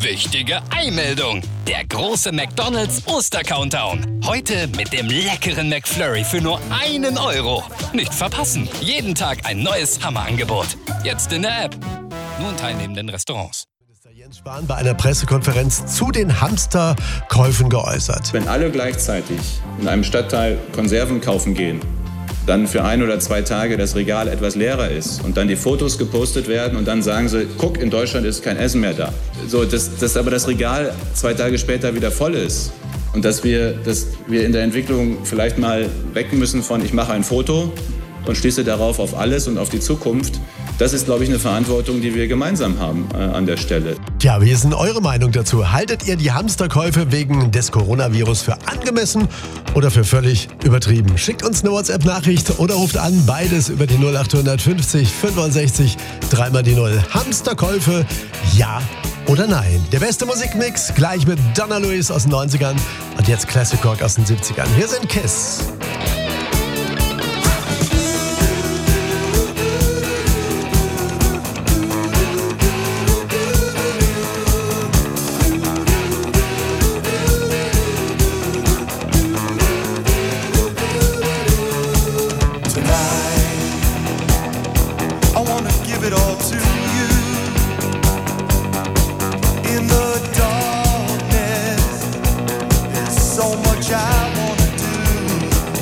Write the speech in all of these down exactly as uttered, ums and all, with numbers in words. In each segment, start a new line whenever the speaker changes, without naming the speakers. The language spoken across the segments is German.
Wichtige Eilmeldung! Der große McDonald's Oster-Countdown. Heute mit dem leckeren McFlurry für nur einen Euro. Nicht verpassen. Jeden Tag ein neues Hammerangebot. Jetzt in der App. Nur in teilnehmenden Restaurants.
Jens Spahn bei einer Pressekonferenz zu den Hamsterkäufen geäußert.
Wenn alle gleichzeitig in einem Stadtteil Konserven kaufen gehen, dann für ein oder zwei Tage das Regal etwas leerer ist und dann die Fotos gepostet werden und dann sagen sie, guck, in Deutschland ist kein Essen mehr da. So, dass, dass aber das Regal zwei Tage später wieder voll ist und dass wir, dass wir in der Entwicklung vielleicht mal weg müssen von ich mache ein Foto und schließe darauf auf alles und auf die Zukunft. Das ist, glaube ich, eine Verantwortung, die wir gemeinsam haben äh, an der Stelle.
Tja, wie ist denn eure Meinung dazu? Haltet ihr die Hamsterkäufe wegen des Coronavirus für angemessen oder für völlig übertrieben? Schickt uns eine WhatsApp-Nachricht oder ruft an, beides über die null acht fünfzig fünfundsechzig dreimal die null. Hamsterkäufe, ja oder nein? Der beste Musikmix gleich mit Donna Luis aus den neunzigern und jetzt Classic Rock aus den siebzigern. Hier sind Kiss.
So much I wanna do.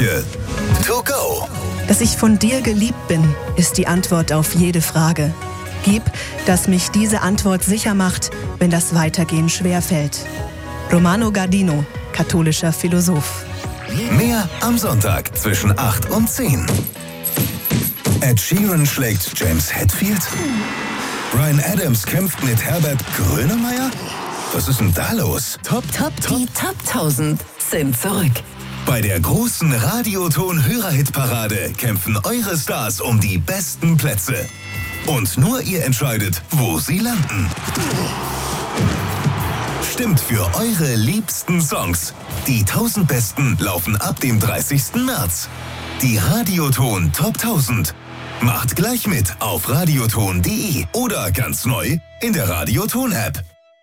Küche. To go.
Dass ich von dir geliebt bin, ist die Antwort auf jede Frage. Gib, dass mich diese Antwort sicher macht, wenn das Weitergehen schwerfällt. Romano Guardino, katholischer Philosoph.
Mehr am Sonntag zwischen acht und zehn. Ed Sheeran schlägt James Hetfield? Bryan Adams kämpft mit Herbert Grönemeyer? Was ist denn da los?
Top, top, top. Die Top tausend sind zurück.
Bei der großen Radioton-Hörerhit-Parade kämpfen eure Stars um die besten Plätze. Und nur ihr entscheidet, wo sie landen. Stimmt für eure liebsten Songs. Die tausend Besten laufen ab dem dreißigsten März. Die Radioton Top tausend. Macht gleich mit auf radioton punkt de oder ganz neu in der Radioton-App.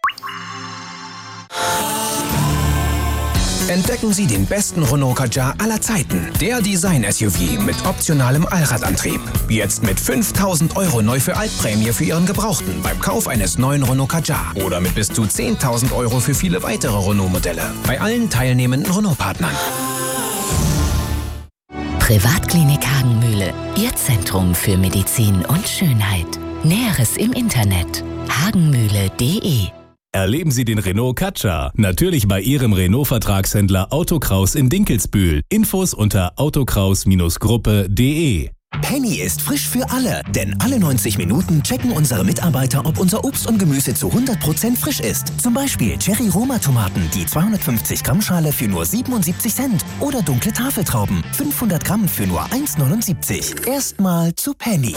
Entdecken Sie den besten Renault Kadjar aller Zeiten. Der Design-S U V mit optionalem Allradantrieb. Jetzt mit fünftausend Euro neu für Altprämie für Ihren Gebrauchten beim Kauf eines neuen Renault Kadjar. Oder mit bis zu zehntausend Euro für viele weitere Renault-Modelle. Bei allen teilnehmenden Renault-Partnern.
Privatklinik Hagenmühle. Ihr Zentrum für Medizin und Schönheit. Näheres im Internet. hagenmühle punkt de.
Erleben Sie den Renault Kadjar. Natürlich bei Ihrem Renault-Vertragshändler Autokraus in Dinkelsbühl. Infos unter autokraus Gruppe punkt de.
Penny ist frisch für alle, denn alle neunzig Minuten checken unsere Mitarbeiter, ob unser Obst und Gemüse zu hundert Prozent frisch ist. Zum Beispiel Cherry-Roma-Tomaten, die zweihundertfünfzig Gramm Schale für nur siebenundsiebzig Cent. Oder dunkle Tafeltrauben, fünfhundert Gramm für nur eins neunundsiebzig. Erstmal zu Penny.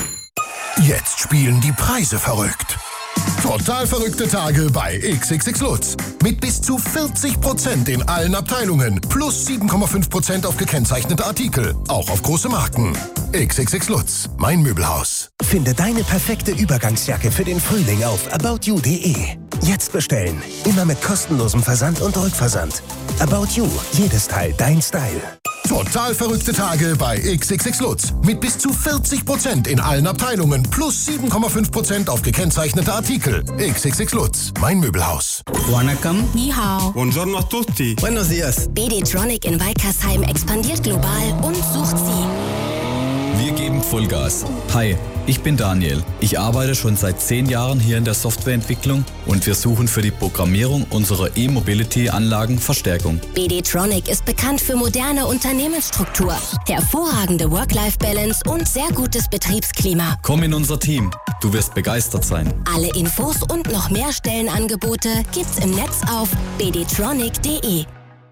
Jetzt spielen die Preise verrückt. Total verrückte Tage bei X X X Lutz. Mit bis zu vierzig Prozent in allen Abteilungen. Plus sieben Komma fünf Prozent auf gekennzeichnete Artikel. Auch auf große Marken. X X X Lutz, mein Möbelhaus.
Finde deine perfekte Übergangsjacke für den Frühling auf about you punkt de. Jetzt bestellen. Immer mit kostenlosem Versand und Rückversand. About You. Jedes Teil dein Style.
Total verrückte Tage bei X X X Lutz. Mit bis zu vierzig Prozent in allen Abteilungen. Plus sieben Komma fünf Prozent auf gekennzeichnete Artikel. X X X Lutz, mein Möbelhaus.
Vanakkam.
Ni hao.
Buongiorno a tutti.
Buenos dias. B D Tronic in Walkersheim expandiert global und sucht Sie.
Wir geben Vollgas. Hi, ich bin Daniel. Ich arbeite schon seit zehn Jahren hier in der Softwareentwicklung und wir suchen für die Programmierung unserer E-Mobility-Anlagen Verstärkung.
B D Tronic ist bekannt für moderne Unternehmensstruktur, hervorragende Work-Life-Balance und sehr gutes Betriebsklima.
Komm in unser Team. Du wirst begeistert sein.
Alle Infos und noch mehr Stellenangebote gibt's im Netz auf b d tronic punkt de.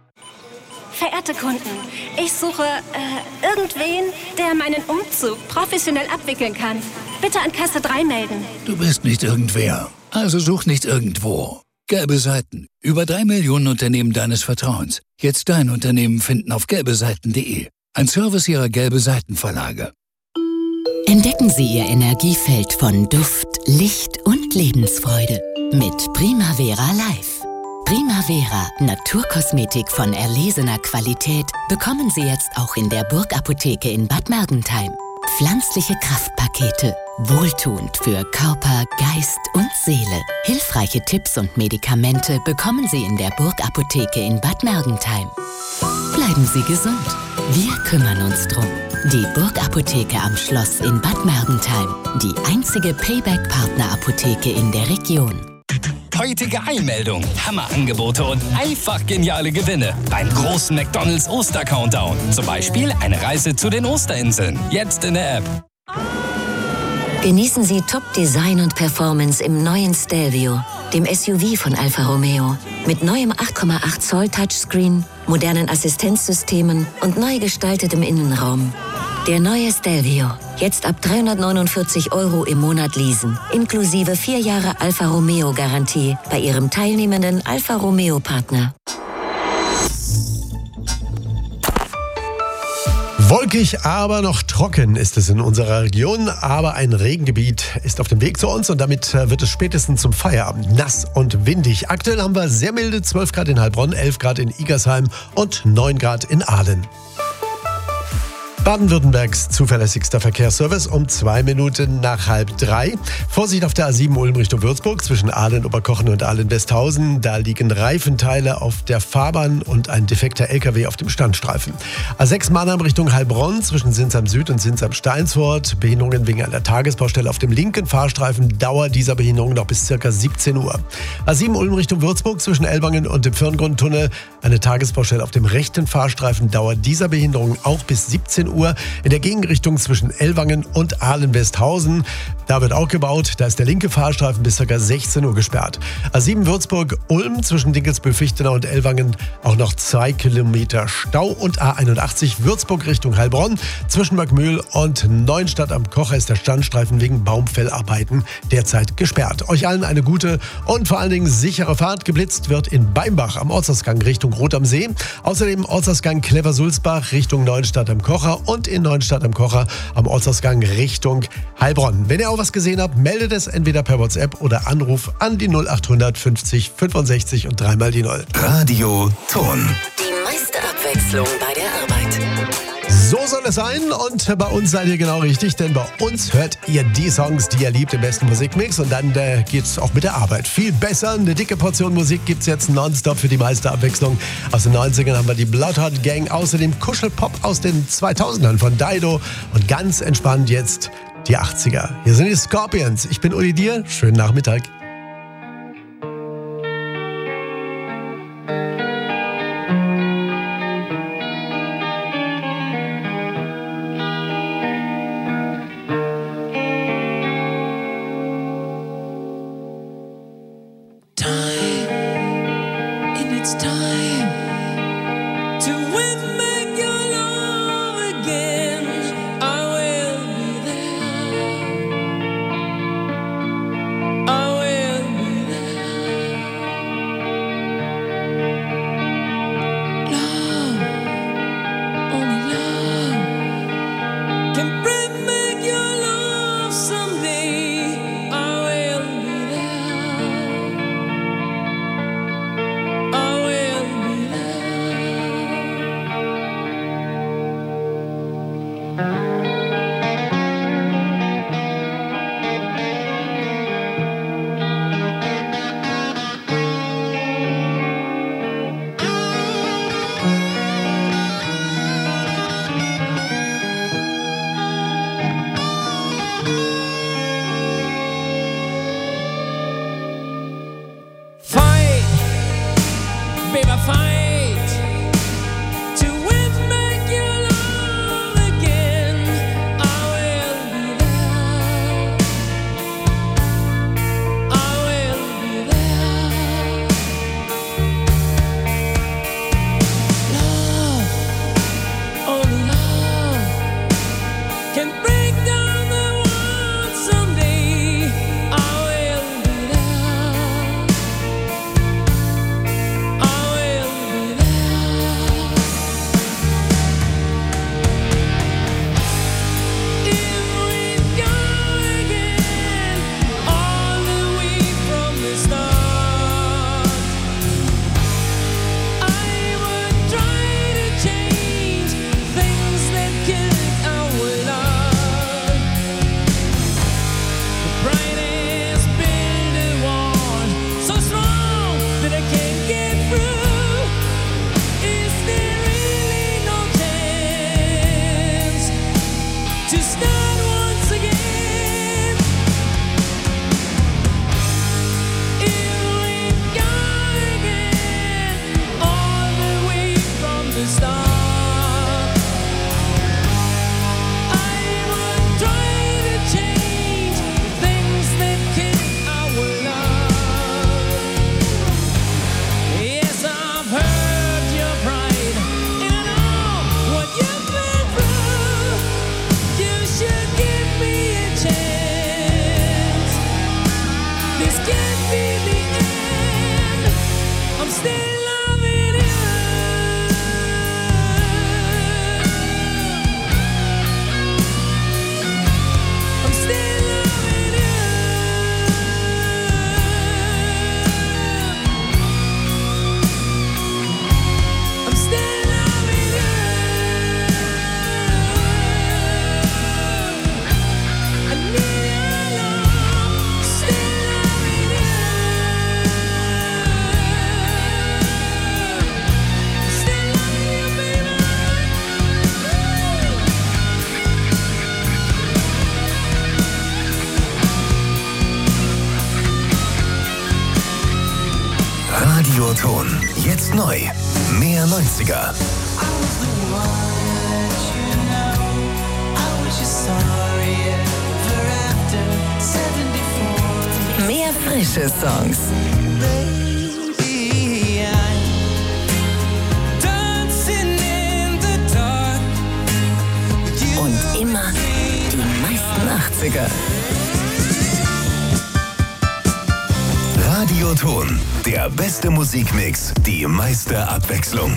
Verehrte Kunden, ich suche äh, irgendwen, der meinen Umzug professionell abwickeln kann. Bitte an Kasse drei melden.
Du bist nicht irgendwer, also such nicht irgendwo. Gelbe Seiten. Über drei Millionen Unternehmen deines Vertrauens. Jetzt dein Unternehmen finden auf gelbe seiten punkt de. Ein Service ihrer Gelbe Seiten Verlage.
Entdecken Sie Ihr Energiefeld von Duft, Licht und Lebensfreude mit Primavera Live. Primavera, Naturkosmetik von erlesener Qualität, bekommen Sie jetzt auch in der Burgapotheke in Bad Mergentheim. Pflanzliche Kraftpakete, wohltuend für Körper, Geist und Seele. Hilfreiche Tipps und Medikamente bekommen Sie in der Burgapotheke in Bad Mergentheim. Bleiben Sie gesund. Wir kümmern uns drum. Die Burgapotheke am Schloss in Bad Mergentheim. Die einzige Payback-Partner-Apotheke in der Region.
Heutige Einmeldung, Hammerangebote und einfach geniale Gewinne beim großen McDonald's Oster-Countdown. Zum Beispiel eine Reise zu den Osterinseln. Jetzt in der App.
Genießen Sie Top-Design und Performance im neuen Stelvio, dem S U V von Alfa Romeo. Mit neuem acht Komma acht Zoll Touchscreen, modernen Assistenzsystemen und neu gestaltetem Innenraum. Der neue Stelvio. Jetzt ab dreihundertneunundvierzig Euro im Monat leasen. Inklusive vier Jahre Alfa Romeo Garantie bei Ihrem teilnehmenden Alfa Romeo Partner.
Wolkig, aber noch trocken ist es in unserer Region. Aber ein Regengebiet ist auf dem Weg zu uns und damit wird es spätestens zum Feierabend nass und windig. Aktuell haben wir sehr milde zwölf Grad in Heilbronn, elf Grad in Igersheim und neun Grad in Aalen. Baden-Württembergs zuverlässigster Verkehrsservice um zwei Minuten nach halb drei. Vorsicht auf der A sieben Ulm Richtung Würzburg zwischen Ahlen-Oberkochen und Ahlen-Westhausen. Da liegen Reifenteile auf der Fahrbahn und ein defekter L K W auf dem Standstreifen. A sechs Mannheim Richtung Heilbronn zwischen Sinsheim Süd und Sinsheim Steinsfort. Behinderungen wegen einer Tagesbaustelle auf dem linken Fahrstreifen. Dauer dieser Behinderung noch bis ca. siebzehn Uhr. A sieben Ulm Richtung Würzburg zwischen Elbangen und dem Firngrundtunnel. Eine Tagesbaustelle auf dem rechten Fahrstreifen. Dauer dieser Behinderung auch bis siebzehn Uhr. In der Gegenrichtung zwischen Ellwangen und Ahlen-Westhausen. Da wird auch gebaut. Da ist der linke Fahrstreifen bis ca. sechzehn Uhr gesperrt. A sieben Würzburg-Ulm zwischen Dinkelsbühl-Fichtenau und Ellwangen auch noch zwei Kilometer Stau. Und A einundachtzig Würzburg Richtung Heilbronn zwischen Markmühl und Neuenstadt am Kocher ist der Standstreifen wegen Baumfellarbeiten derzeit gesperrt. Euch allen eine gute und vor allen Dingen sichere Fahrt. Geblitzt wird in Beimbach am Ortsausgang Richtung Rot am See. Außerdem Ortsausgang Cleversulzbach Richtung Neuenstadt am Kocher und in Neuenstadt am Kocher am Ortsausgang Richtung Heilbronn. Wenn ihr auch was gesehen habt, meldet es entweder per WhatsApp oder Anruf an die null achthundert fünfzig fünfundsechzig und dreimal die null.
Radio Ton.
Die meiste Abwechslung bei der Arbeit.
So soll es sein und bei uns seid ihr genau richtig, denn bei uns hört ihr die Songs, die ihr liebt, im besten Musikmix und dann äh, geht's auch mit der Arbeit viel besser. Eine dicke Portion Musik gibt's jetzt nonstop für die meiste Abwechslung. Aus den neunzigern haben wir die Bloodhound Gang, außerdem Kuschelpop aus den zweitausendern von Dido und ganz entspannt jetzt die achtziger. Hier sind die Scorpions. Ich bin Uli Dier. Schönen Nachmittag.
Radioton. Jetzt neu. Mehr neunziger.
Mehr frische Songs. Und immer die meisten achtziger.
Radioton. Der beste Musikmix. Die meiste Abwechslung.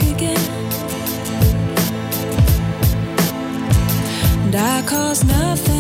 And I caused nothing.